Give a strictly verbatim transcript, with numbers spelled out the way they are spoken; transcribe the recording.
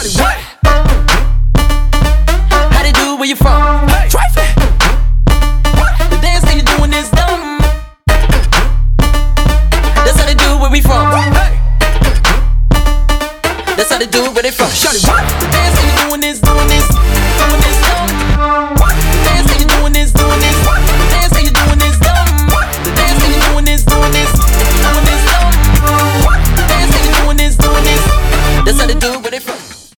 Shawty, what? How they do it, where you from? Hey. Trifling. The dance that you doing is dumb. That's how they do it, where we from. Hey. That's how they do it, where they from. Shawty, what? The dance that you doing is doing it.